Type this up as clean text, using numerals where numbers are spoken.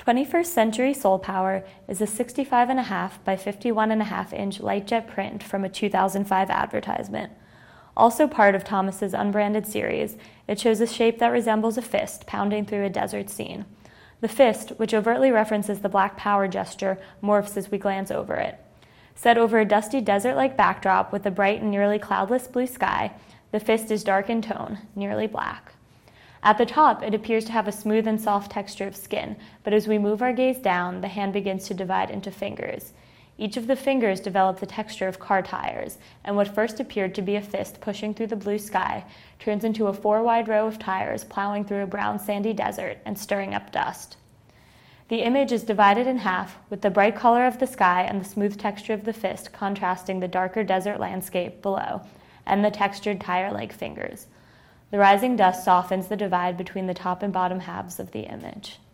21st Century Soul Power is a 65.5 by 51.5 inch light-jet print from a 2005 advertisement. Also part of Thomas's unbranded series, it shows a shape that resembles a fist pounding through a desert scene. The fist, which overtly references the Black Power gesture, morphs as we glance over it. Set over a dusty desert-like backdrop with a bright and nearly cloudless blue sky, the fist is dark in tone, nearly black. At the top, it appears to have a smooth and soft texture of skin, but as we move our gaze down, the hand begins to divide into fingers. Each of the fingers develop the texture of car tires, and what first appeared to be a fist pushing through the blue sky turns into a 4-wide row of tires plowing through a brown sandy desert and stirring up dust. The image is divided in half, with the bright color of the sky and the smooth texture of the fist contrasting the darker desert landscape below, and the textured tire-like fingers. The rising dust softens the divide between the top and bottom halves of the image.